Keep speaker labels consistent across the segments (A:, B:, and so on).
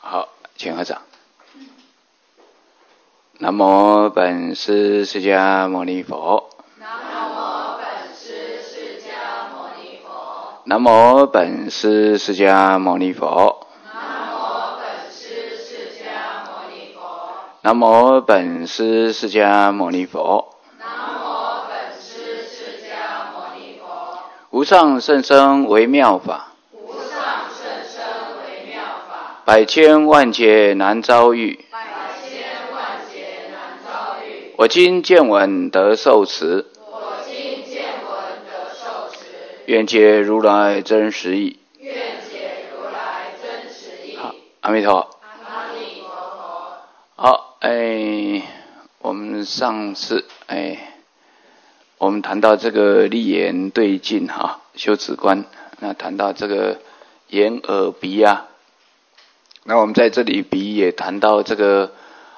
A: 好，请合掌。南无本师释迦牟尼佛。
B: 南无本师释迦牟尼佛。
A: 南无本师释迦牟尼佛。
B: 南无本师释迦牟尼佛。
A: 南无本师释迦牟尼佛。
B: 南无本师释迦牟尼佛。
A: 无上甚深微妙法，
B: 无上甚深微妙法，
A: 百千万劫难遭遇。
B: 百千万劫难遭遇。
A: 我今见闻得受持，
B: 我今见闻得受持，
A: 愿解如来真实义。
B: 愿解如来真实义。
A: 好，阿弥陀佛。
B: 阿弥陀佛。
A: 好，我们上次我们谈到这个立言对境哈，修止观，那谈到这个眼耳鼻啊，那我们在这里鼻也谈到这个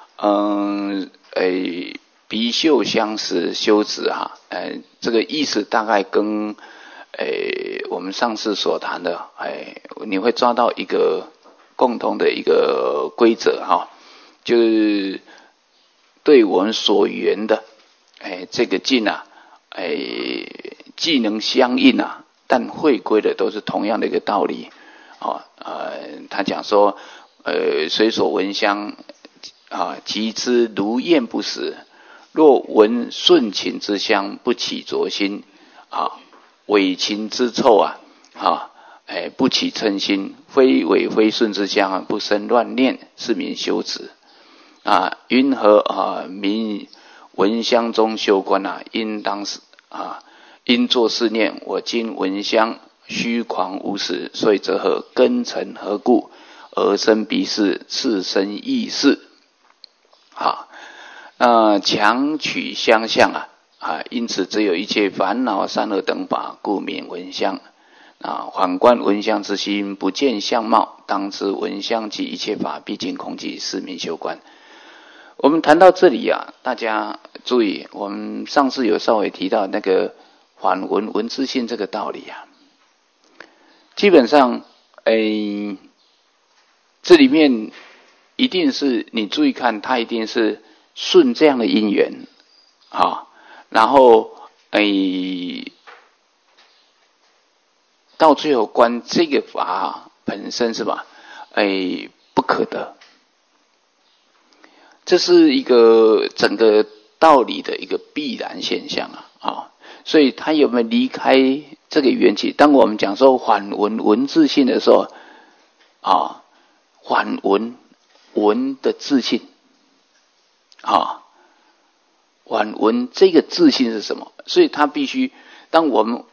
A: 鼻嗅相识修止哈，这个意思大概跟我们上次所谈的你会抓到一个共同的一个规则哈，就是对我们所缘的这个境啊，既能相应啊，但会归的都是同样的一个道理他讲说随所闻香即知如焰不实，若闻顺情之香，不起浊心伪情之臭不起嗔心，非伪非顺之香不生乱念，是名修止云何名闻香中修观应当应作是念：我今闻香虚狂无实，所以则何根尘何故而生彼事，是生异事。强取相向因此只有一切烦恼善恶等法，故名闻香反观闻香之心，不见相貌，当知闻香及一切法毕竟空寂，是名修观。我们谈到这里大家注意，我们上次有稍微提到那个反闻闻自性这个道理基本上这里面一定是你注意看，它一定是顺这样的因缘然后到最后观这个法本身是吧不可得，这是一个整个道理的一个必然现象所以他有没有离开这个缘起？当我们讲说反闻闻自性的时候反闻闻的自性反闻这个自性是什么？所以他必须当我们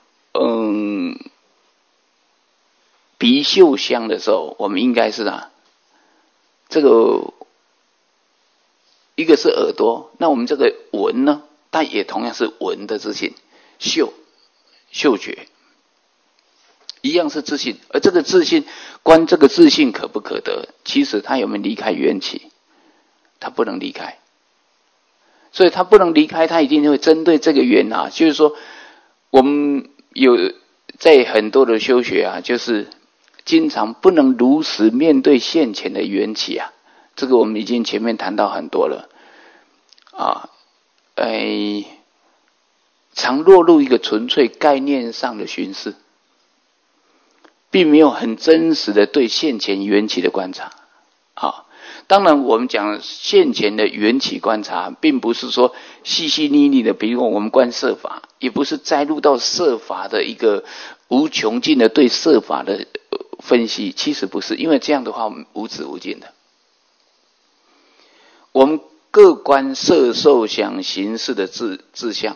A: 鼻嗅香的时候，我们应该是这个一个是耳朵，那我们这个闻呢，它也同样是闻的自性，嗅觉一样是自性，而这个自性观这个自性可不可得？其实它有没有离开缘起？它不能离开，所以它不能离开，它一定会针对这个缘就是说我们有在很多的修学就是经常不能如实面对现前的缘起这个我们已经前面谈到很多了常落入一个纯粹概念上的巡视，并没有很真实的对现前缘起的观察当然我们讲现前的缘起观察，并不是说细细腻腻的，比如我们观色法，也不是摘录到色法的一个无穷尽的对色法的分析，其实不是，因为这样的话我们无止无尽的。我们各观色受想行识的志向，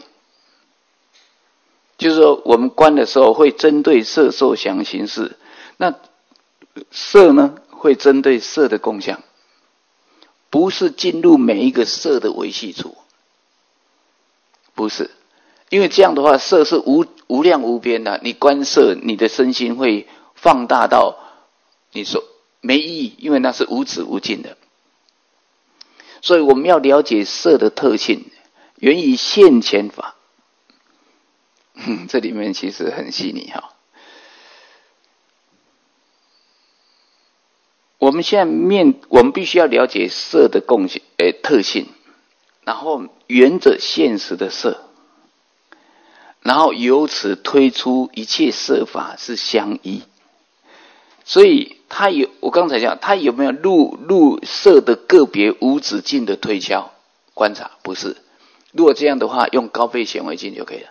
A: 就是说我们观的时候会针对色受想行识，那色呢会针对色的共相，不是进入每一个色的维系处，不是，因为这样的话色是无量无边的，你观色你的身心会放大到你说没意义，因为那是无止无尽的。所以我们要了解色的特性，源于现前法这里面其实很细腻我们必须要了解色的特性，然后沿着现实的色，然后由此推出一切色法是相依。所以我刚才讲，他有没有入色的个别无止境的推敲观察？不是。如果这样的话，用高倍显微镜就可以了。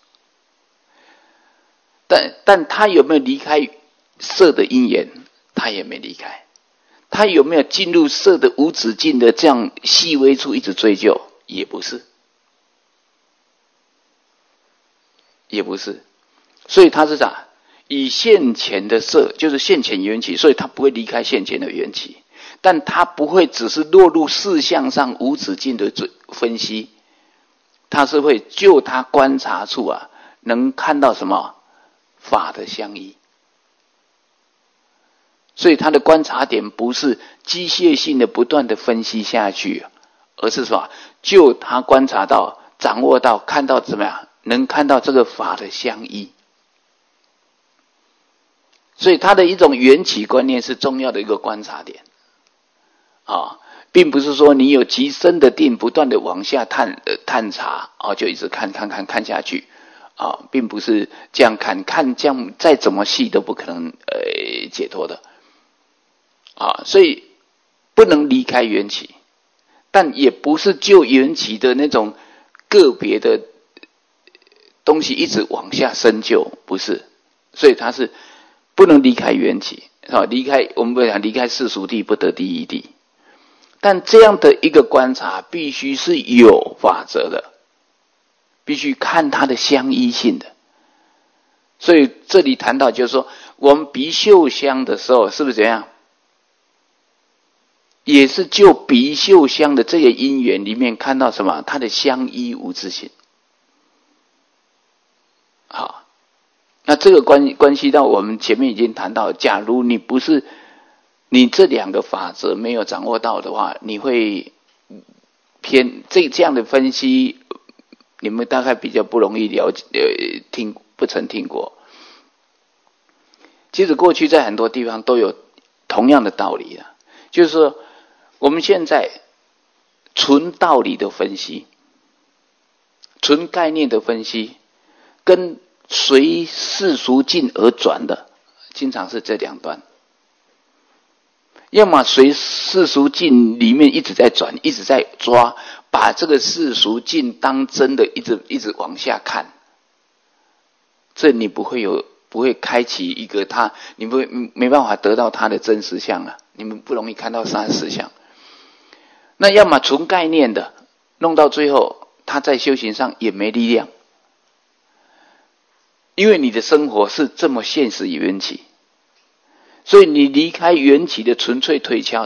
A: 但他有没有离开色的因缘？他也没离开。他有没有进入色的无止境的这样细微处一直追究？也不是。也不是。所以他是啥？以现前的色，就是现前缘起，所以他不会离开现前的缘起，但他不会只是落入事项上无止境的分析，他是会就他观察处啊，能看到什么法的相依。所以他的观察点不是机械性的不断的分析下去，而是什么？就他观察到、掌握到、看到怎么样，能看到这个法的相依。所以他的一种缘起观念是重要的一个观察点并不是说你有极深的定，不断的往下探查就一直看下去并不是这样看这样再怎么细都不可能解脱的所以不能离开缘起，但也不是就缘起的那种个别的东西一直往下深究，不是。所以它是不能离开缘起我们不讲离开世俗谛不得第一谛，但这样的一个观察必须是有法则的，必须看它的相依性的。所以这里谈到就是说，我们鼻嗅香的时候是不是怎样？也是就鼻嗅香的这个因缘里面看到什么？它的相依无自性。好，那这个关系到我们前面已经谈到，假如你这两个法则没有掌握到的话，你会偏这样的分析，你们大概比较不容易了解不曾听过。其实过去在很多地方都有同样的道理就是说我们现在纯道理的分析，纯概念的分析，跟随世俗境而转的，经常是这两端。要么随世俗境里面一直在转，一直在抓，把这个世俗境当真的一直往下看，这你不会开启一个你没办法得到它的真实相你们不容易看到它的实相。那要么纯概念的，弄到最后他在修行上也没力量，因为你的生活是这么现实缘起，所以你离开缘起的纯粹推敲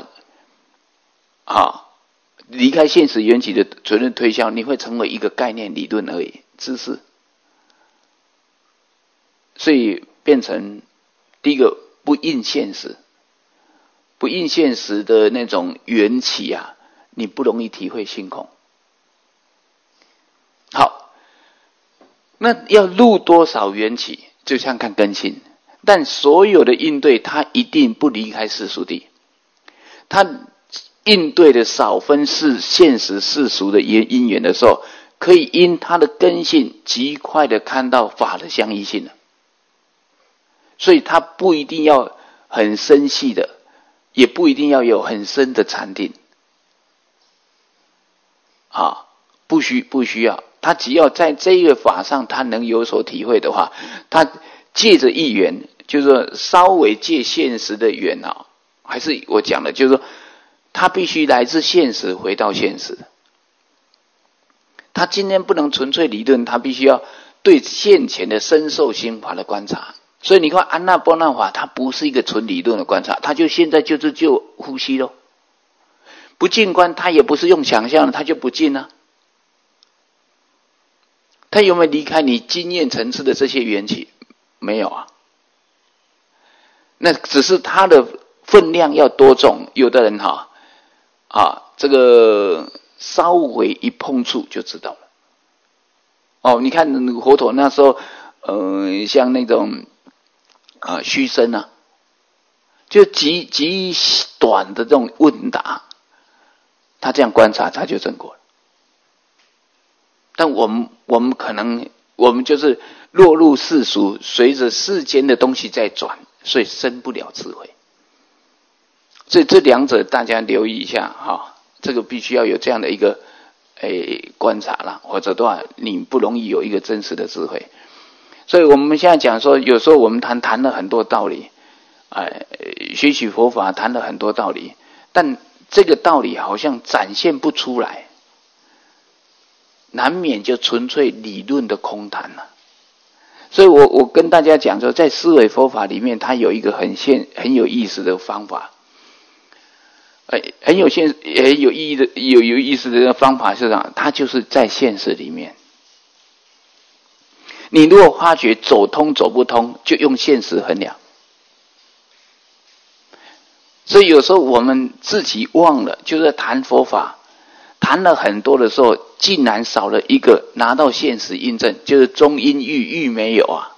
A: 离开现实缘起的纯粹推敲，你会成为一个概念理论而已，知识。所以变成第一个不应现实，不应现实的那种缘起你不容易体会性空。好，那要入多少缘起，就像看根性。但所有的应对，它一定不离开世俗谛。它应对的少分是现实世俗的因缘的时候，可以因它的根性极快的看到法的相依性了。所以它不一定要很深细的，也不一定要有很深的禅定不需要。他只要在这一个法上他能有所体会的话，他借着一缘，就是说稍微借现实的缘还是我讲的，就是说他必须来自现实回到现实。他今天不能纯粹理论，他必须要对现前的深受心法的观察。所以你看安那波那法，它不是一个纯理论的观察，它就现在就呼吸咯。不净观，它也不是用想象的，它就不净它有没有离开你经验层次的这些缘起？没有那只是它的分量要多重。有的人这个稍微一碰触就知道了。你看佛陀那时候，像那种虚身就极短的这种问答，他这样观察他就证果了。但我们可能我们就是落入世俗，随着世间的东西在转，所以生不了智慧。所以这两者大家留意一下哈，这个必须要有这样的一个观察啦，或者的话你不容易有一个真实的智慧。所以我们现在讲说，有时候我们谈了很多道理，学习佛法谈了很多道理，但这个道理好像展现不出来，难免就纯粹理论的空谈了。所以我跟大家讲说，在思维佛法里面，它有一个很有意思的方法，很有意思的方法是什么？它就是在现实里面。你如果发觉走通走不通，就用现实衡量。所以有时候我们自己忘了，就是谈佛法，谈了很多的时候，竟然少了一个拿到现实印证，就是中因欲没有啊。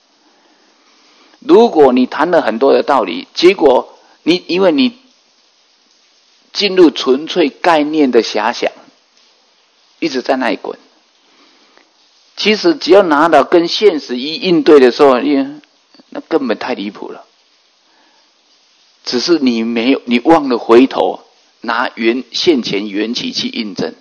A: 如果你谈了很多的道理，结果因为你进入纯粹概念的遐想，一直在那里滚。其实只要拿到跟现实一应对的时候，那根本太离谱了。只是你忘了回头拿现前缘起去印证。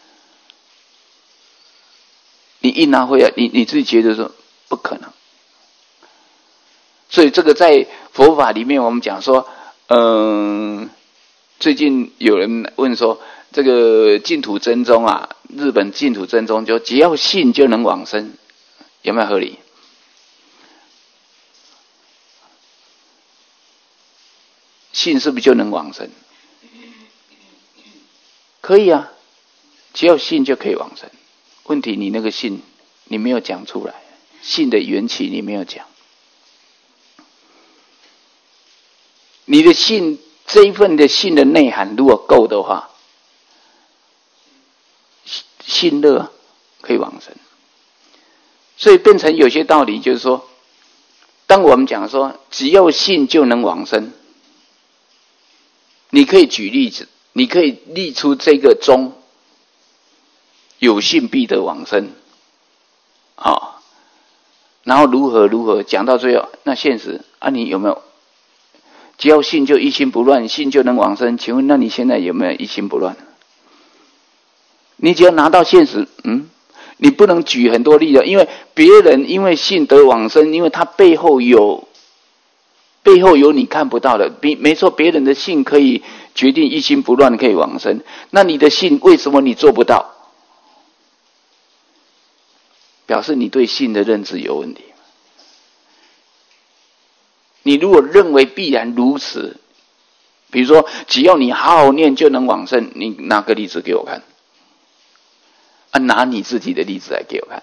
A: 你一拿回来，你自己觉得说不可能。所以这个在佛法里面，我们讲说，最近有人问说，这个净土真宗啊，日本净土真宗就只要信就能往生，有没有合理？信是不是就能往生？可以啊，只要信就可以往生。问题你那个信你没有讲出来，信的缘起你没有讲。你的信这一份的信的内涵如果够的话，信乐可以往生。所以变成有些道理就是说，当我们讲说只要信就能往生，你可以举例子，你可以立出这个宗有信必得往生，然后如何讲到最后，那现实啊，你有没有只要信就一心不乱，信就能往生？请问那你现在有没有一心不乱？你只要拿到现实，你不能举很多例子，因为别人因为信得往生，因为他背后有你看不到的。没错，别人的信可以决定一心不乱可以往生，那你的信为什么你做不到？表示你对信的认知有问题。你如果认为必然如此，比如说只要你好好念就能往生，你拿个例子给我看拿你自己的例子来给我看，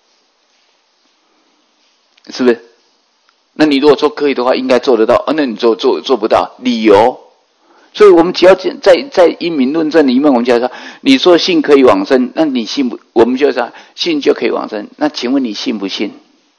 A: 是不是？那你如果说可以的话，应该做得到，那你做不到，理由。所以我们只要在因明论证里面，我们就要说，你说信可以往生，那你信不？我们就说信就可以往生。那请问你信不信？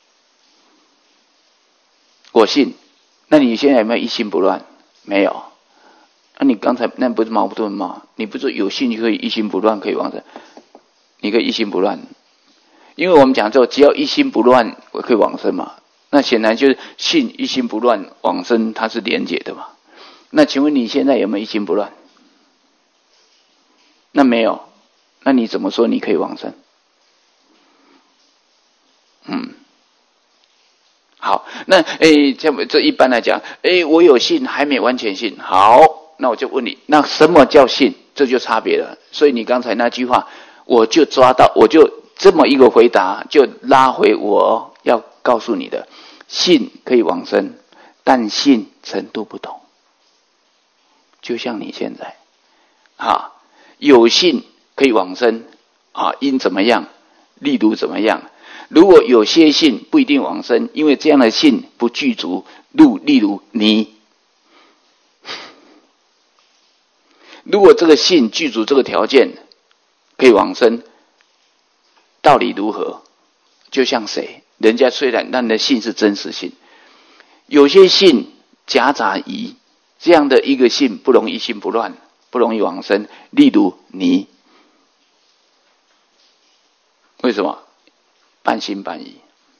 A: 我信。那你现在有没有一心不乱？没有。那你刚才那不是矛盾吗？你不是有信就可以一心不乱可以往生？你可以一心不乱，因为我们讲说只要一心不乱可以往生嘛。那显然就是信一心不乱往生，它是连结的嘛。那请问你现在有没有一心不乱？那没有，那你怎么说你可以往生？好，那这一般来讲，我有信还没完全信。好，那我就问你，那什么叫信？这就差别了。所以你刚才那句话，我就抓到，我就这么一个回答，就拉回我要告诉你的：信可以往生，但信程度不同。就像你现在有信可以往生因怎么样，例如怎么样。如果有些信不一定往生，因为这样的信不具足，例如你。如果这个信具足这个条件，可以往生，道理如何？就像谁？人家虽然那你的信是真实信，有些信夹杂疑， 这样的一个性不容易心不乱，不容易往生。例如你，为什么半信半疑？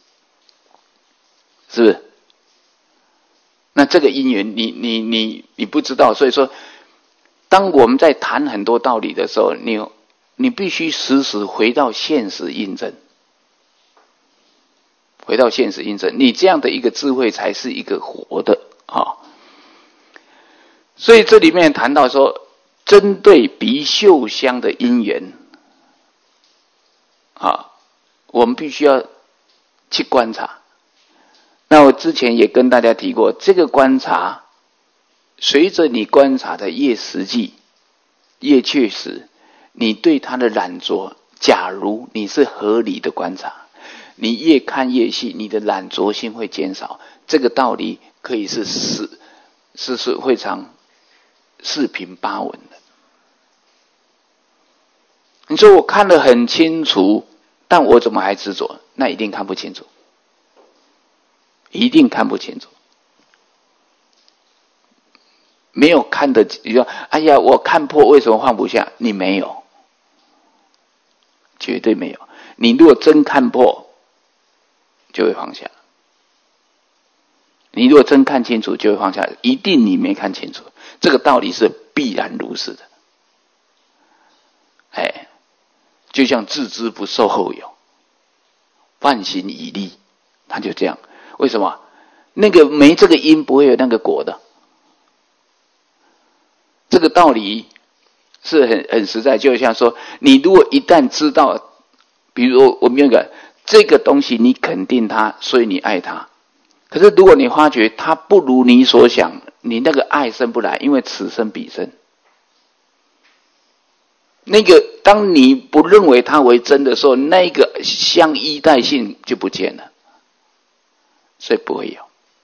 A: 是不是？那这个因缘你不知道，所以说，当我们在谈很多道理的时候，你必须时时回到现实印证，回到现实印证，你这样的一个智慧才是一个活的啊。所以这里面谈到说，针对鼻嗅香的因缘啊，我们必须要去观察。那我之前也跟大家提过，这个观察随着你观察的越实际越确实，你对它的染着，假如你是合理的观察，你越看越细，你的染着性会减少。这个道理可以是非常四平八稳的。你说我看得很清楚，但我怎么还执着？那一定看不清楚，一定看不清楚。没有看得，你说哎呀，我看破，为什么放不下？你没有，绝对没有。你如果真看破，就会放下。你如果真看清楚，就会放下。一定你没看清楚，这个道理是必然如是的。哎，就像置之不受后有，万行以利，他就这样。为什么？那个没这个因，不会有那个果的。这个道理是很实在，就像说，你如果一旦知道，比如我们有个这个东西，你肯定它，所以你爱它。可是如果你发觉它不如你所想，你那个爱生不来，因为此生彼生。那个当你不认为它为真的时候，那个相依带性就不见了，所以不会有。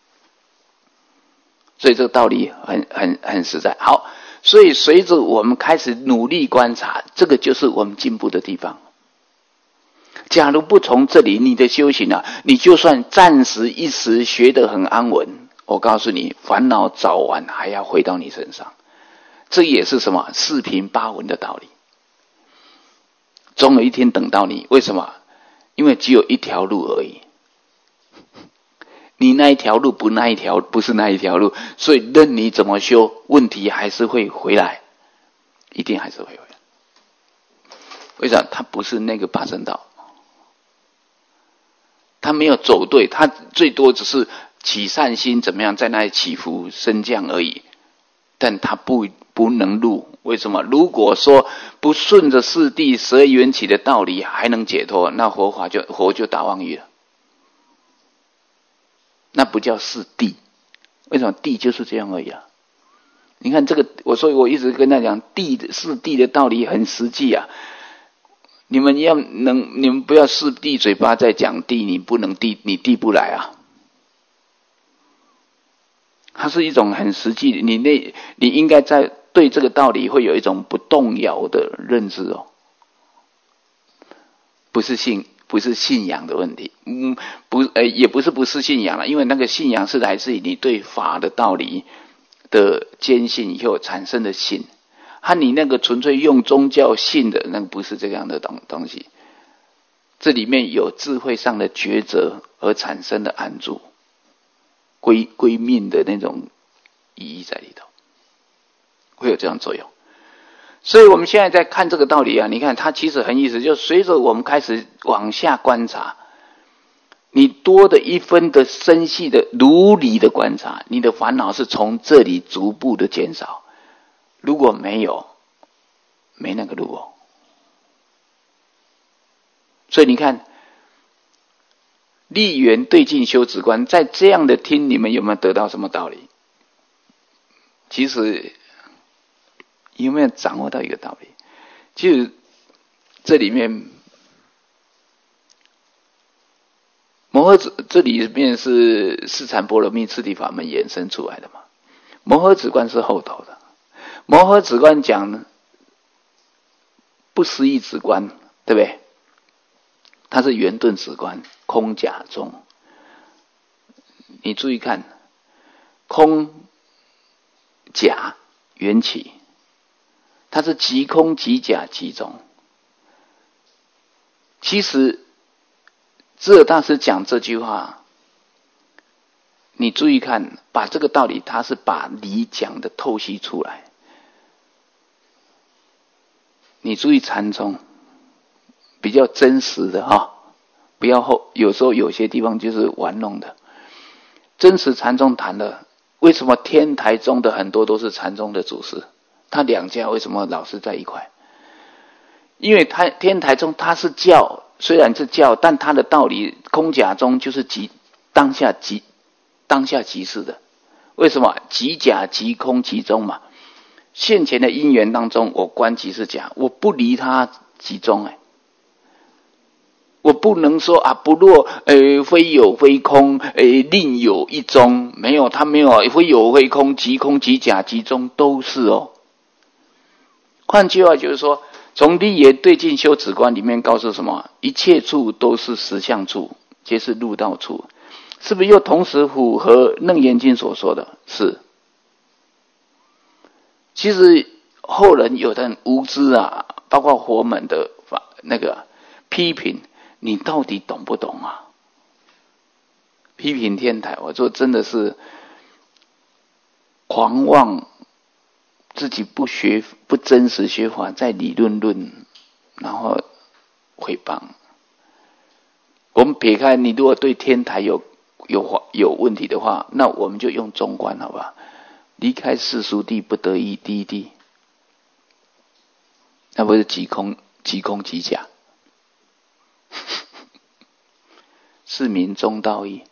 A: 所以这个道理很实在。好，所以随着我们开始努力观察，这个就是我们进步的地方。假如不从这里，你的修行啊，你就算暂时一时学得很安稳，我告诉你，烦恼早晚还要回到你身上。这也是什么四平八稳的道理。总有一天等到你，为什么？因为只有一条路而已。你那一条路不是那一条路，所以任你怎么修，问题还是会回来，一定还是会回来。为什么？它不是那个八正道，他没有走对，他最多只是起善心，怎么样在那里起伏升降而已，但他不能入。为什么？如果说不顺着四谛12缘起的道理还能解脱，那佛就打妄语了。那不叫四谛，为什么？谛就是这样而已啊。你看这个，所以我一直跟他讲，四谛的道理很实际啊。你们不要四谛嘴巴在讲谛，你不能谛，你谛不来啊。它是一种很实际的，你应该在对这个道理会有一种不动摇的认知哦，不是信仰的问题，也不是信仰了，因为那个信仰是来自于你对法的道理的坚信以后产生的信，和你那个纯粹用宗教信的那个不是这样的东西。这里面有智慧上的抉择而产生的安住，归命的那种意义在里头，会有这样作用。所以我们现在在看这个道理啊，你看它其实很意思，就随着我们开始往下观察，你多的一分的深细的如理的观察，你的烦恼是从这里逐步的减少。如果没那个路哦。所以你看，立缘对境修止观，在这样的听，你们有没有得到什么道理？其实有没有掌握到一个道理？其实这里面摩诃止这里面是四禅波罗蜜次第法门衍生出来的嘛。摩诃止观是后头的，摩诃止观讲不思议止观，对不对？它是圆顿止观，空假中。你注意看，空假缘起，它是即空即假即中。其实智者大师讲这句话，你注意看，把这个道理他是把理讲的透析出来。你注意禅宗比较真实的不要有时候有些地方就是玩弄的。真实禅宗谈的，为什么天台宗的很多都是禅宗的祖师？他两家为什么老是在一块？因为天台宗它是教，虽然是教，但它的道理空假中就是当下即是的。为什么？即假即空即中嘛。现前的因缘当中，我观即是假，我不离它即中我不能说不若非有非空另有一中，没有，它没有非有非空，即空即假即中都是换句话就是说，从立言对境修止观里面告诉什么？一切处都是实相处，皆是入道处。是不是又同时符合楞严经所说的？是。其实后人有的人无知包括佛门的批评，你到底懂不懂批评天台，我说真的是狂妄，自己不真实学法，在理论，然后诽谤。我们撇开，你如果对天台有问题的话，那我们就用中观好吧？离开世俗地，不得已第一地，那不是即空即假，是名中道义。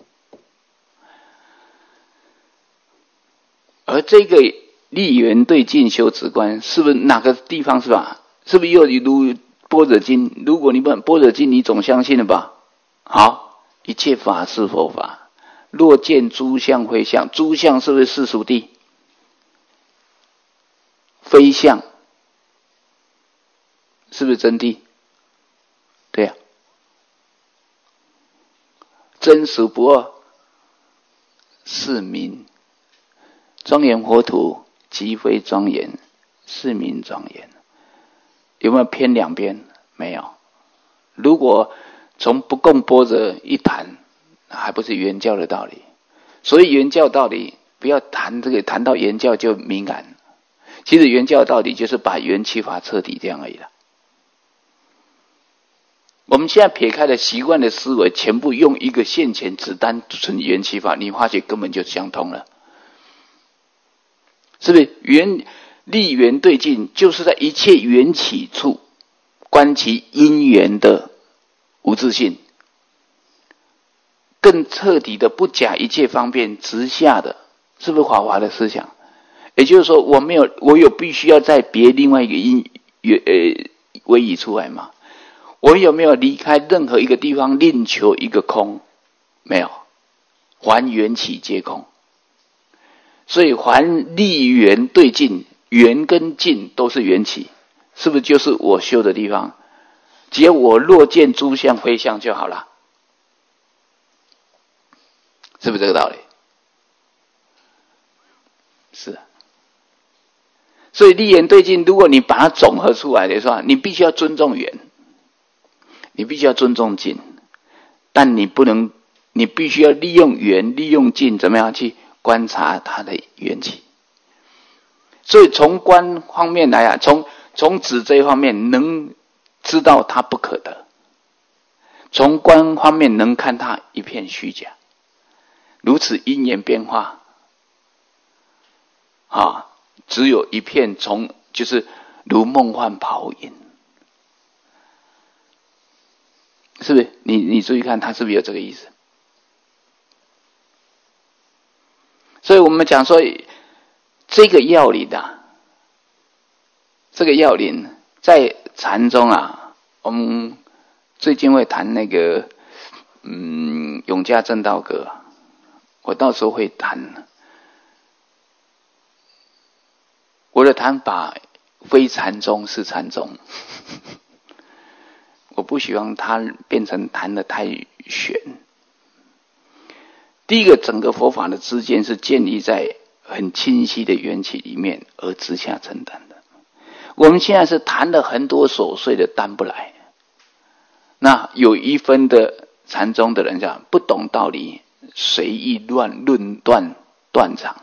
A: 而这个立缘对境修止观，是不是哪个地方是吧？是不是又如般若经？如果你本般若经，你总相信了吧？好，一切法是佛法。若见诸相非相，诸相是不是世俗谛？非相是不是真谛？对真实不二是名。庄严佛土即非庄严，是名庄严。有没有偏两边？没有。如果从不共般若一谈，还不是原教的道理。所以原教道理不要谈这个，谈到原教就敏感。其实原教道理就是把缘起法彻底这样而已了。我们现在撇开了习惯的思维，全部用一个现前只单纯缘起法，你发觉根本就相通了。是不是立缘对境，就是在一切缘起处观其因缘的无自性，更彻底的不假一切方便直下的，是不是华华的思想？也就是说，我有必须要再别另外一个唯以出来吗？我有没有离开任何一个地方另求一个空？没有，还缘起皆空。所以还立缘对境，缘跟境都是缘起，是不是就是我修的地方？只要我若见诸相非相就好了，是不是这个道理？是。所以立缘对境，如果你把它总合出来的话，你必须要尊重缘，你必须要尊重境，但你必须要利用缘，利用境，怎么样去观察它的缘起。所以从观方面来从指这一方面能知道它不可得，从观方面能看它一片虚假，如此因缘变化只有一片就是如梦幻泡影，是不是？你注意看，它是不是有这个意思？所以我们讲说，这个要领在禅中我们最近会谈那个永嘉正道歌，我到时候会谈。我的谈法非禅宗是禅宗，我不希望它变成谈得太玄。第一个，整个佛法的知见是建立在很清晰的缘起里面而直下承担的。我们现在是谈了很多琐碎的担不来。那有一分的禅宗的人讲不懂道理，随意论断断肠，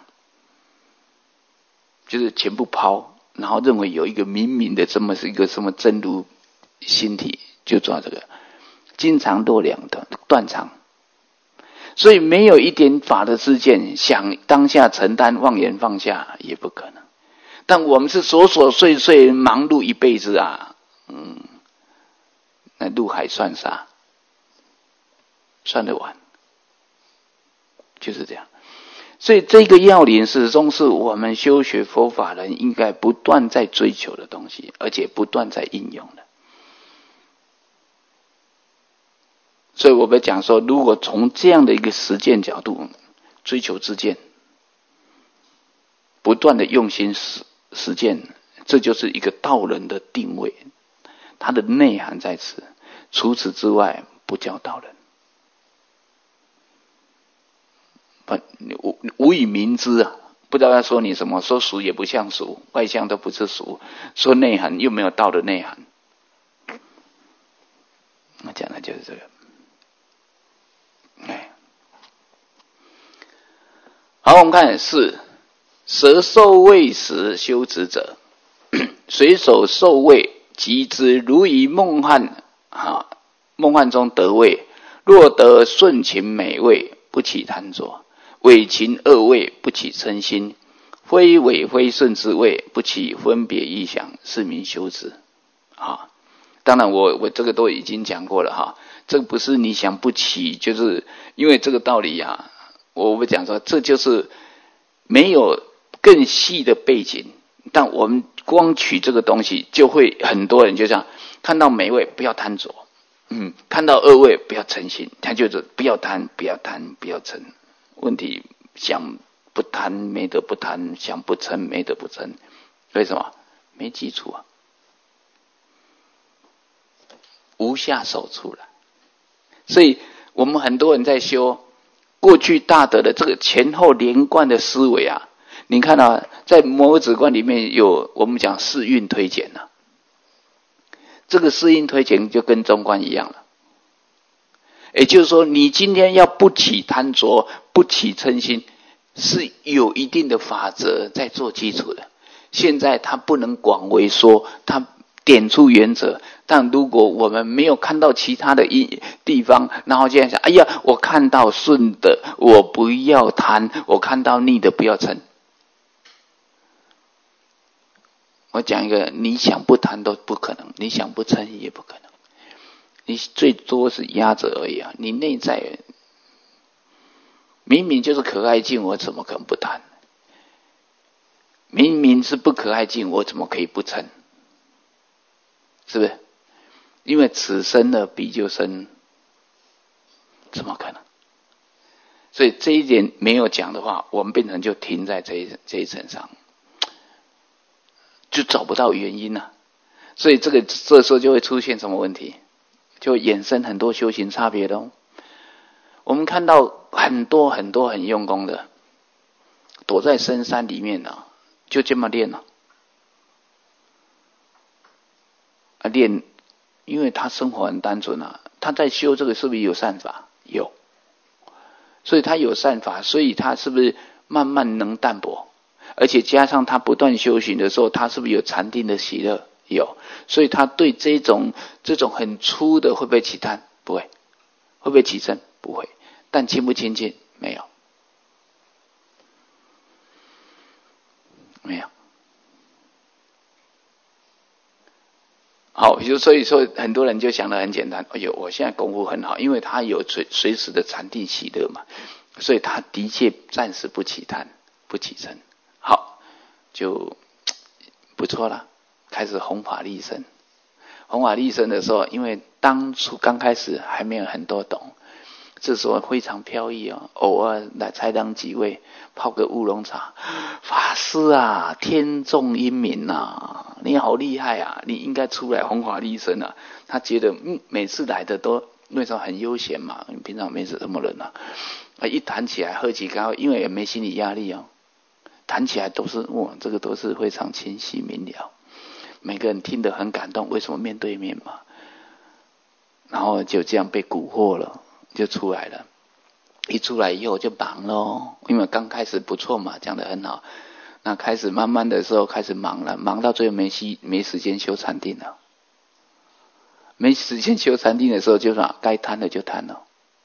A: 就是全部抛，然后认为有一个明明的这么是一个什么真如心体，就抓这个经常落两的断肠。所以没有一点法的知见，想当下承担妄言放下也不可能。但我们是琐琐碎碎忙碌一辈子啊，那路还算啥？算得完，就是这样。所以这个要领始终是我们修学佛法人应该不断在追求的东西，而且不断在应用的。所以我们讲说，如果从这样的一个实践角度追求知见，不断的用心实践，这就是一个道人的定位，它的内涵在此。除此之外，不叫道人。无以明之啊，不知道要说你什么，说俗也不像俗，外向都不是俗，说内涵又没有道的内涵。我讲的就是这个。好，我们看是舌受味时修持者，随手受味，即之如以梦幻梦幻中得味，若得顺情美味，不起贪着；伪情恶味，不起嗔心；非伪非顺之味，不起分别意想，是名修持。当然我这个都已经讲过了哈，这个不是你想不起，就是因为这个道理啊，我会讲说，这就是没有更细的背景，但我们光取这个东西，就会很多人就这样，看到美味不要贪着，看到恶味不要嗔心，他就是不要贪，不要贪，不要嗔。问题想不贪没得不贪，想不嗔没得不嗔，为什么？没基础啊，无下手处了。所以我们很多人在修过去大德的这个前后连贯的思维啊，你看啊，在摩子观里面有我们讲四运推荐啊，这个四运推荐就跟中观一样了。也就是说，你今天要不起贪着，不起嗔心，是有一定的法则在做基础的。现在它不能广为说，它点出原则，但如果我们没有看到其他的地方，然后这样想，哎呀，我看到顺的，我不要贪；我看到逆的，不要嗔。我讲一个，你想不贪都不可能，你想不嗔也不可能，你最多是压着而已啊！你内在明明就是可爱境，我怎么可能不贪？明明是不可爱境，我怎么可以不嗔？是不是？因为此生的彼就生，怎么可能？所以这一点没有讲的话，我们变成就停在这一层上，就找不到原因了。所以这时候就会出现什么问题？就衍生很多修行差别的哦。我们看到很多很多很用功的，躲在深山里面呢，就这么练了。练，因为他生活很单纯啊，他在修这个是不是有善法？有，所以他有善法，所以他是不是慢慢能淡薄？而且加上他不断修行的时候，他是不是有禅定的喜乐？有，所以他对这种很粗的会不会起贪？不会。会不会起嗔？不会。但亲不亲近？没有，没有。好，所以说很多人就想得很简单，哎呦，我现在功夫很好，因为他有随时的禅定喜乐嘛，所以他的确暂时不起贪，不起嗔，好，就不错了。开始弘法利生，弘法利生的时候，因为当初刚开始还没有很多懂，这时候非常飘逸哦，偶尔来才当几位泡个乌龙茶，法师啊，天纵英明啊，你好厉害啊，你应该出来弘法利生啊。他觉得每次来的都那时候很悠闲嘛，平常没什么人啊，一谈起来喝几高，因为也没心理压力哦， 谈起来都是哇，这个都是非常清晰明了，每个人听得很感动。为什么面对面嘛？然后就这样被蛊惑了，就出来了。一出来以后就忙咯，因为刚开始不错嘛，讲得很好。那开始慢慢的时候开始忙了，忙到最后没时间修禅定了。没时间修禅定的时候，就说该贪的就贪了。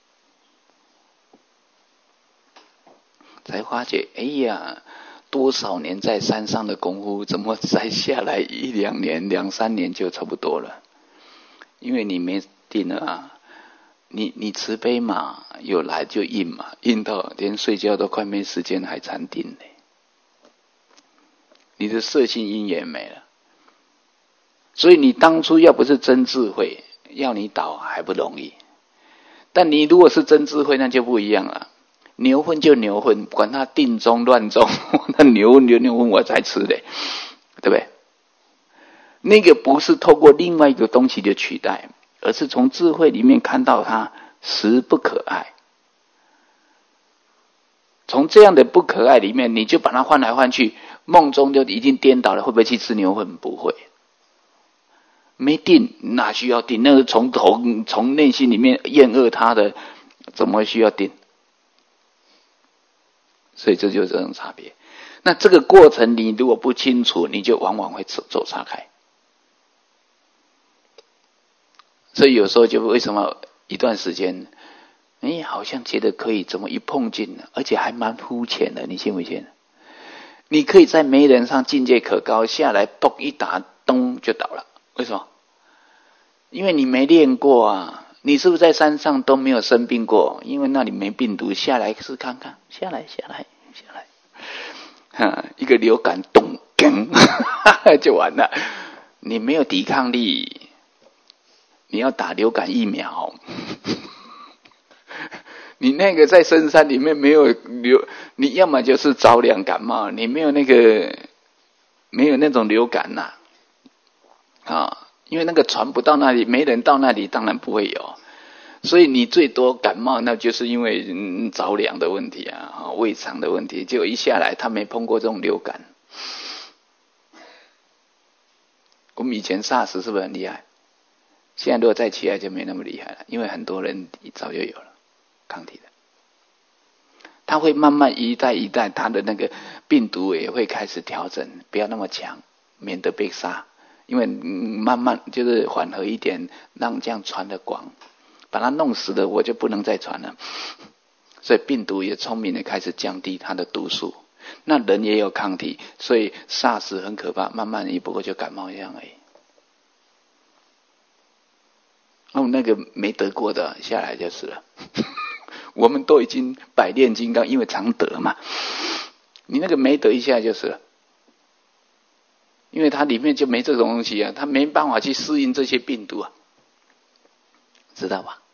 A: 才发觉，哎呀，多少年在山上的功夫，怎么才下来1-2年、2-3年就差不多了？因为你没定了啊。你慈悲嘛，有来就应嘛，应到连睡觉都快没时间还禅定呢。你的色性因缘没了，所以你当初要不是真智慧，要你倒还不容易。但你如果是真智慧，那就不一样了。牛粪就牛粪，管它定中乱中，那牛粪我才吃嘞，对不对？那个不是透过另外一个东西的取代，而是从智慧里面看到它实不可爱。从这样的不可爱里面，你就把它换来换去，梦中就已经颠倒了，会不会去吃牛粪？不会。没定，哪需要定？那个从内心里面厌恶它的，怎么需要定？所以这就是这种差别。那这个过程你如果不清楚，你就往往会走岔开。所以有时候就为什么一段时间，好像觉得可以，怎么一碰进了，而且还蛮肤浅的，你信不信？你可以在媒人上境界可高，下来咚一打，咚就倒了。为什么？因为你没练过啊。你是不是在山上都没有生病过？因为那里没病毒，下来试看看，下来，一个流感咚就完了。你没有抵抗力，你要打流感疫苗。你那个在深山里面没有你要么就是着凉感冒，你没有那种流感呐，因为那个传不到那里，没人到那里，当然不会有。所以你最多感冒，那就是因为着凉的问题啊，胃肠的问题。结果一下来，他没碰过这种流感。我们以前 SARS 是不是很厉害？现在如果再起来就没那么厉害了，因为很多人早就有了抗体的。它会慢慢一代一代，它的那个病毒也会开始调整，不要那么强，免得被杀。因为慢慢就是缓和一点，让这样传得广，把它弄死了，我就不能再传了。所以病毒也聪明的开始降低它的毒素。那人也有抗体，所以 SARS 很可怕，慢慢一不过就感冒一样而已。那个没得过的下来就是了。我们都已经百炼金刚，因为常得嘛。你那个没得一下就是了，因为它里面就没这种东西啊，它没办法去适应这些病毒啊，知道吧？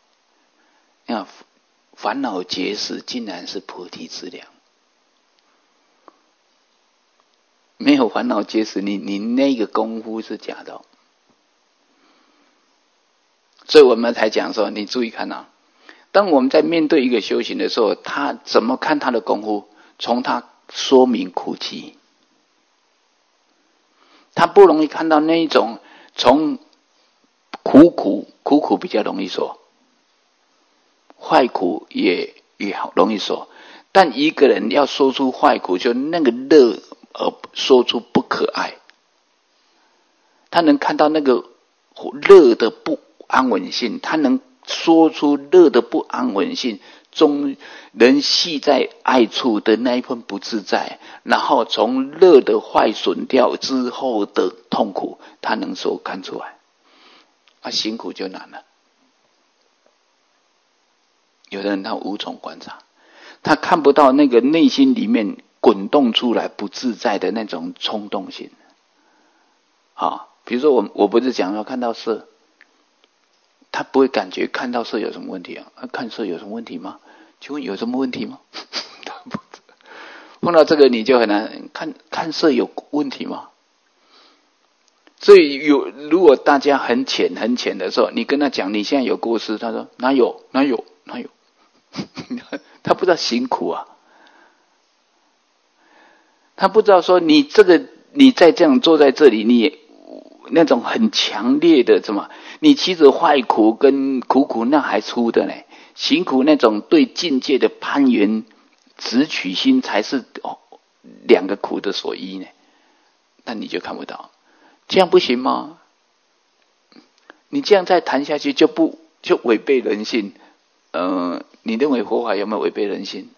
A: 烦恼结识竟然是菩提之粮。没有烦恼结识，你那个功夫是假的。所以我们才讲说，你注意看啊，当我们在面对一个修行的时候，他怎么看他的功夫？从他说明苦集，他不容易看到那一种从苦比较容易说，坏苦也好容易说，但一个人要说出坏苦，就那个乐而说出不可爱，他能看到那个乐的不安稳性，他能说出乐的不安稳性中人系在爱处的那一份不自在，然后从乐的坏损掉之后的痛苦，他能说看出来，辛苦就难了。有的人他无从观察，他看不到那个内心里面滚动出来不自在的那种冲动性。比如说我不是讲说看到色，他不会感觉看到色有什么问题啊？看色有什么问题吗？请问有什么问题吗？碰到这个你就很难看色有问题吗？所以如果大家很浅的时候，你跟他讲你现在有过失，他说哪有他不知道辛苦啊。 他不知道说你再这样坐在这里，你那种很强烈的什么，你其实坏苦跟苦那还粗的呢，行苦那种对境界的攀缘直取心才是两个苦的所依呢，但你就看不到，这样不行吗？你这样再谈下去就违背人性。你认为佛法有没有违背人性？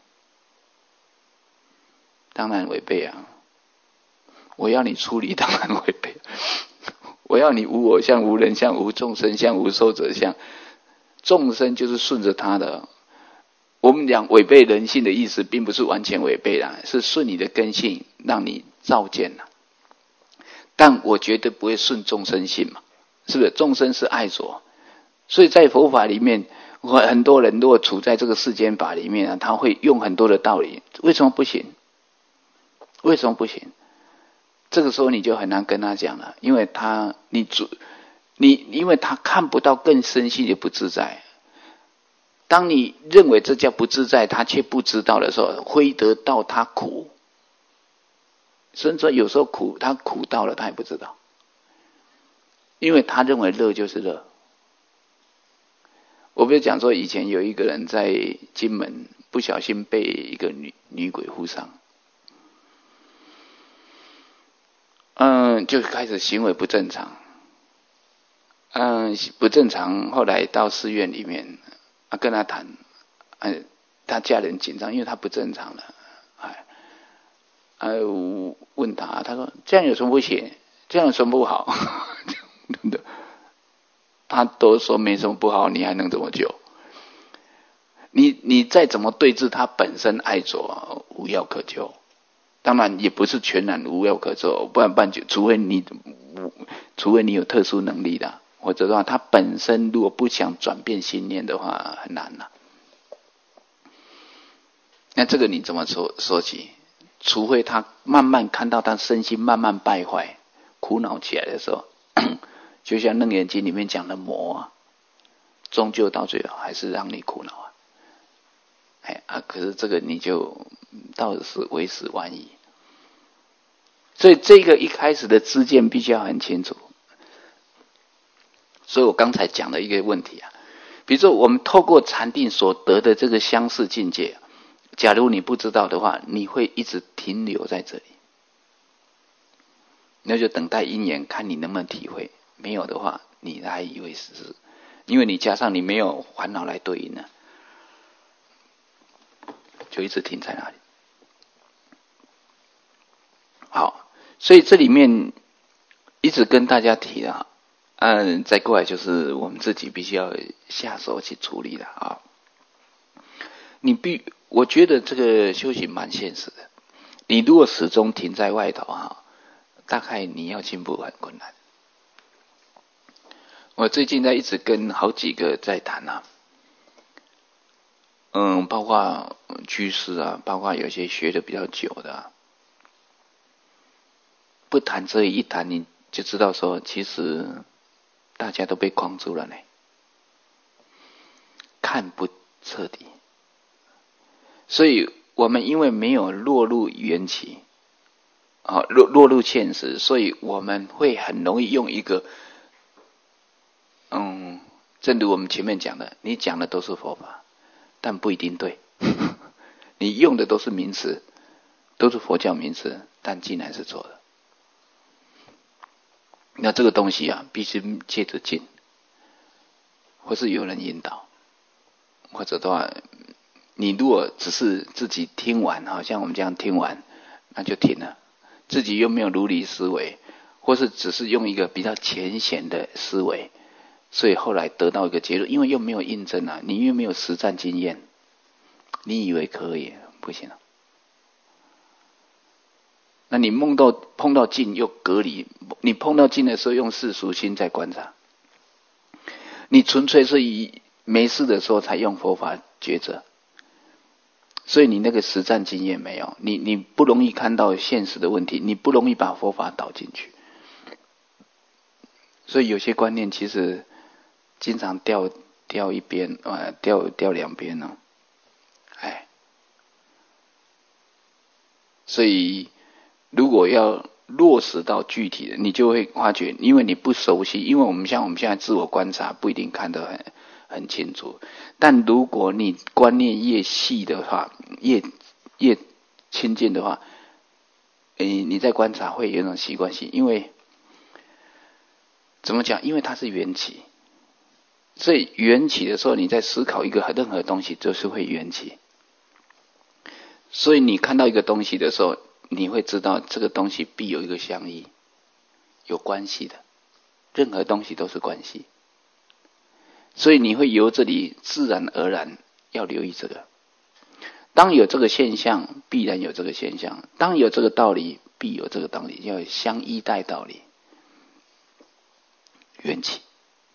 A: 当然违背啊！我要你处理，当然违背。我要你无我相、无人相、无众生相、无寿者相。众生就是顺着他的。我们讲违背人性的意思，并不是完全违背啦，是顺你的根性，让你照见了。但我绝对不会顺众生性嘛，是不是？众生是爱着，所以在佛法里面，很多人如果处在这个世间法里面啊，他会用很多的道理，为什么不行？为什么不行？这个时候你就很难跟他讲了，因为因为他看不到更深细的不自在。当你认为这叫不自在，他却不知道的时候，会得到他苦。甚至说有时候苦，他苦到了他也不知道，因为他认为乐就是乐。我不是讲说以前有一个人在金门不小心被一个女鬼附上，就开始行为不正常，不正常。后来到寺院里面，跟他谈，他家人紧张，因为他不正常了，问他，他说这样有什么不行？这样有什么不好？他都说没什么不好，你还能怎么救？你再怎么对治他本身爱着，无药可救。当然也不是全然无药可救，不然就除非你有特殊能力的，或者的话他本身如果不想转变心念的话，很难了。那这个你怎么说起？除非他慢慢看到他身心慢慢败坏，苦恼起来的时候，就像《楞严经》里面讲的魔终究到最后还是让你苦恼可是这个你就到底是为时晚矣。所以这个一开始的知见必须要很清楚。所以我刚才讲的一个问题比如说我们透过禅定所得的这个相似境界，假如你不知道的话，你会一直停留在这里，那就等待因缘，看你能不能体会。没有的话，你还以为是，因为你加上你没有烦恼来对应呢，就一直停在那里。好，所以这里面一直跟大家提的再过来就是我们自己必须要下手去处理的我觉得这个修行蛮现实的，你如果始终停在外头大概你要进步很困难。我最近一直跟好几个在谈包括居士包括有些学的比较久的不谈这一谈你就知道说，其实大家都被框住了呢，看不彻底。所以我们因为没有落入缘起落入现实，所以我们会很容易用一个正如我们前面讲的，你讲的都是佛法，但不一定对。你用的都是名词，都是佛教名词，但竟然是错的。那这个东西必须借着静，或是有人引导，或者的话，你如果只是自己听完，好像我们这样听完，那就停了，自己又没有如理思维，或是只是用一个比较浅显的思维，所以后来得到一个结论，因为又没有印证你又没有实战经验，你以为可以，不行那你碰到境又隔离，你碰到境的时候用世俗心在观察，你纯粹是以没事的时候才用佛法抉择，所以你那个实战经验没有，你不容易看到现实的问题，你不容易把佛法导进去，所以有些观念其实经常掉一边掉两边所以如果要落实到具体的，你就会发觉，因为你不熟悉，因为我们现在自我观察不一定看得很清楚，但如果你观念越细的话，越亲近的话，你在观察会有一种习惯性，因为怎么讲？因为它是缘起，所以缘起的时候，你在思考一个任何东西，就是会缘起。所以你看到一个东西的时候，你会知道这个东西必有一个相依，有关系的，任何东西都是关系。所以你会由这里自然而然要留意这个。当有这个现象，必然有这个现象；当有这个道理，必有这个道理，要有相依带道理，缘起。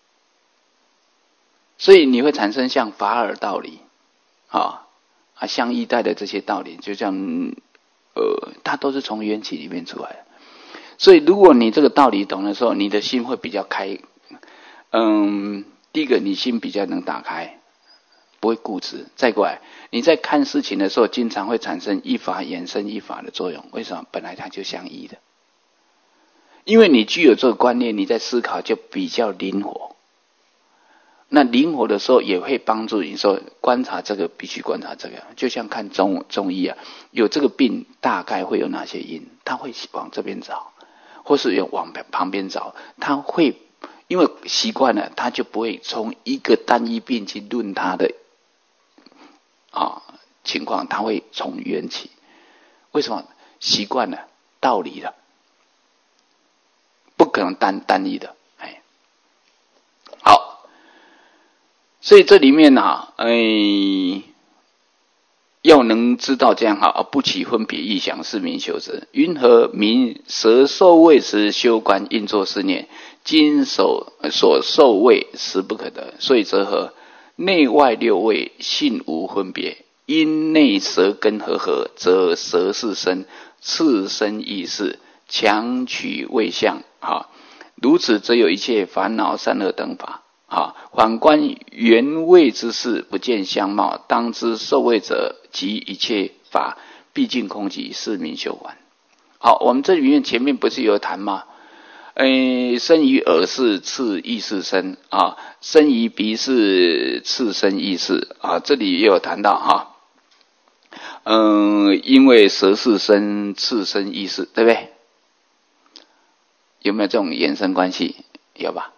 A: 所以你会产生像法尔道理相依带的这些道理，就像它都是从缘起里面出来的。所以如果你这个道理懂的时候，你的心会比较开。第一个，你心比较能打开，不会固执。再过来，你在看事情的时候，经常会产生一法衍生一法的作用。为什么？本来它就相依的。因为你具有这个观念，你在思考就比较灵活。那灵活的时候，也会帮助你说观察这个，必须观察这个。就像看中医啊，有这个病大概会有哪些因，他会往这边找，或是有往旁边找，他会。因为习惯了，他就不会从一个单一病去论他的情况，他会从缘起。为什么？习惯了，道理了，不可能单一的。好，所以这里面要能知道这样不起分别异想，是名修之。云何名舌受味时修观应作是念？今所受味实不可得，所以则何？内外六味性无分别，因内舌根合，则舌是身，次生意识，强取味相如此，则有一切烦恼善恶等法反观原味之事，不见相貌，当知受味者及一切法毕竟空寂，是名修观。好，我们这里面前面不是有谈吗？生于耳识，次意识生生于鼻识，次生意识这里也有谈到因为舌是生，次生意识，对不对？有没有这种衍生关系？有吧？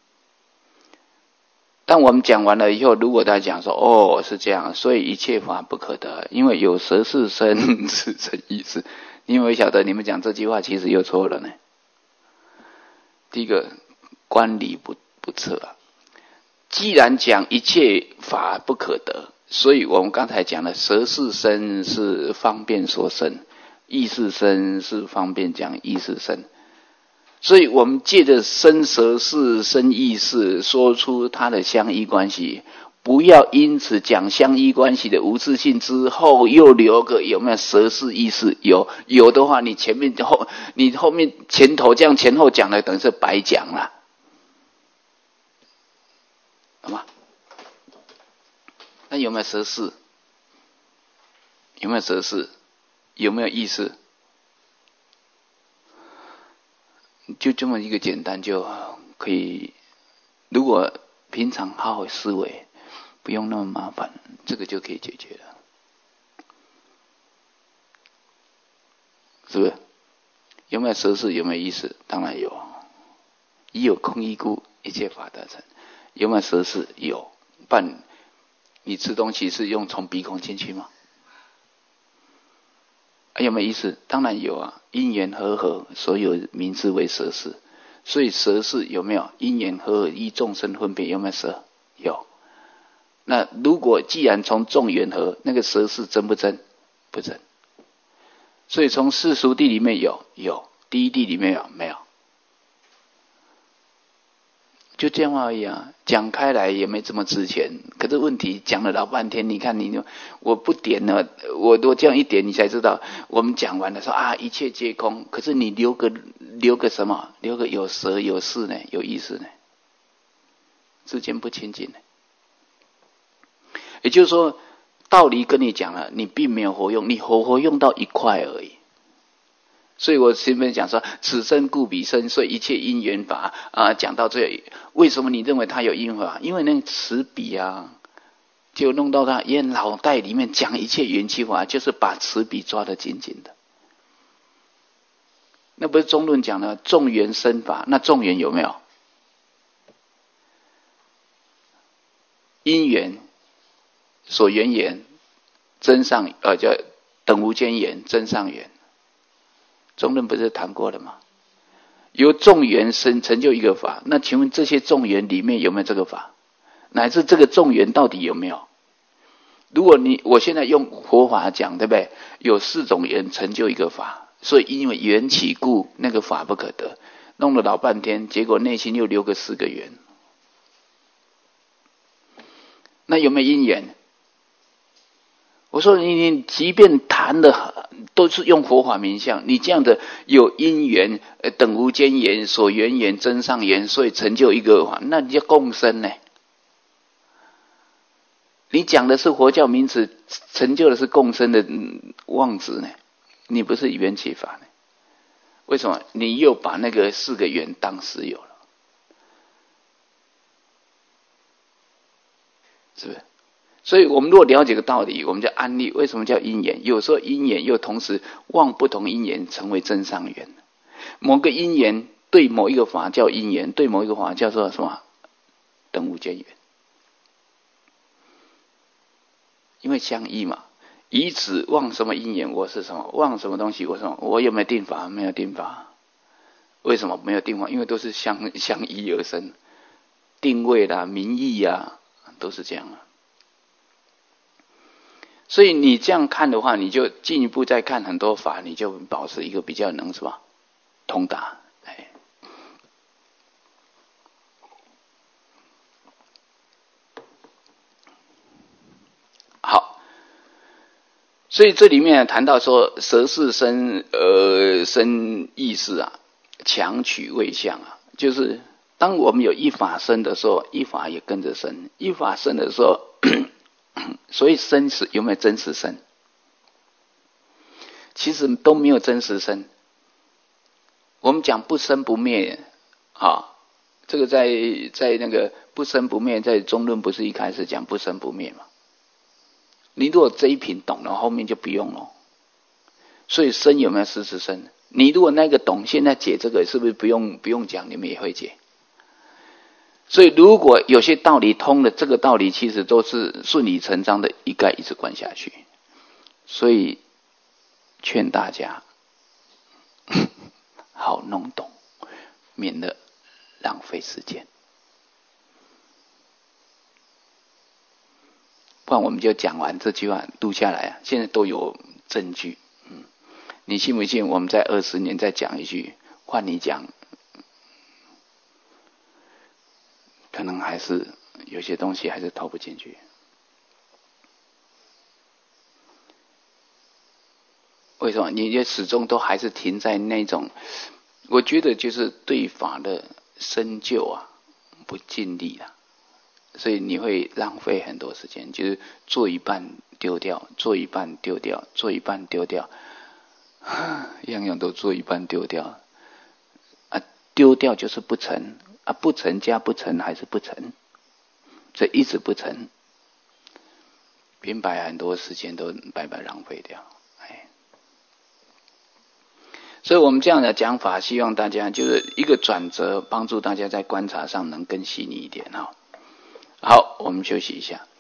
A: 但我们讲完了以后，如果他讲说是这样，所以一切法不可得，因为有舌是生，次生意识。你有没有晓得你们讲这句话其实又错了呢？第一个观理不彻既然讲一切法不可得，所以我们刚才讲的舌是生是方便说生，意识生是方便讲意识生，所以我们借着生舌是生意识说出它的相依关系，不要因此讲相依关系的无自性之后又留个有没有舌是意识？有的话，你后面前头这样前后讲的，等于是白讲了，好吗？那有没有舌是？有没有舌是？有没有意识？就这么一个简单就可以，如果平常好好思维，不用那么麻烦，这个就可以解决了，是不是？有没有舌是？有没有意识？当然有。以有空义故，一切法得成。有没有舌是？有。不然你吃东西是用从鼻孔进去吗？有没有意识？当然有啊。因缘和，所有名字为舌是。所以舌是有没有？因缘和依众生分别，有没有舌？有。那如果既然从众缘和，那个舌是真不真？不真。所以从世俗谛里面有，第一谛里面有没有？就这样而已啊，讲开来也没这么值钱。可是问题讲了老半天，你看我不点了，我这样一点，你才知道。我们讲完了说一切皆空，可是你留个什么？留个有舌有事呢，有意思呢，之间不亲近呢。也就是说，道理跟你讲了，你并没有活用，你活用到一块而已。 所以我前面讲说，此生故彼生，所以一切因缘法讲到这，为什么你认为它有因法？因为那个此彼啊，就弄到他也脑袋里面讲一切缘起法，就是把此彼抓得紧紧的。那不是中论讲的众缘生法，那众缘有没有？因缘、所缘缘、真上叫等无间缘、真上缘。中论不是谈过了吗？由众缘成就一个法，那请问这些众缘里面有没有这个法？乃至这个众缘到底有没有？如果我现在用佛法讲，对不对？有4种缘成就一个法，所以因为缘起故，那个法不可得。弄了老半天，结果内心又留个4个缘。那有没有因缘？我说你即便谈的都是用佛法名相，你这样的有因缘，等无间缘、所缘缘、真上缘，所以成就一个法，那你叫共生呢？你讲的是佛教名词，成就的是共生的妄执呢？你不是缘起法呢？为什么？你又把那个4个缘当实有了，是不是？所以我们若了解个道理，我们叫安立。为什么叫因缘？有时候因缘又同时望不同因缘成为真上缘。某个因缘对某一个法叫因缘，对某一个法叫做什么？等无间缘。因为相依嘛，以此望什么因缘，我是什么；望什么东西，我是什么。我有没有定法？没有定法。为什么没有定法？因为都是相依而生，定位啦、名义啊，都是这样啊。所以你这样看的话，你就进一步再看很多法，你就保持一个比较能什么通达。好，所以这里面谈到说，舌是生生意识啊，强取位相啊，就是当我们有一法生的时候，一法也跟着生；一法生的时候。所以生是有没有真实生？其实都没有真实生。我们讲不生不灭这个在那个不生不灭，在中论不是一开始讲不生不灭吗？你如果这一品懂了，后面就不用了。所以生有没有实质生？你如果那个懂，现在解这个是不是不用讲，你们也会解？所以如果有些道理通了，这个道理其实都是顺理成章的一概一直贯下去。所以劝大家好弄懂，免得浪费时间。不然我们就讲完这句话录下来现在都有证据。你信不信我们在20年再讲一句，换你讲，可能还是有些东西还是投不进去。为什么？你也始终都还是停在那种，我觉得就是对法的深究不尽力了，所以你会浪费很多时间，就是做一半丢掉，做一半丢掉，做一半丢掉，样样都做一半丢掉丢掉就是不成不成加不成还是不成，所以一直不成，明白很多时间都白白浪费掉。所以我们这样的讲法，希望大家就是一个转折，帮助大家在观察上能更细腻一点好，我们休息一下。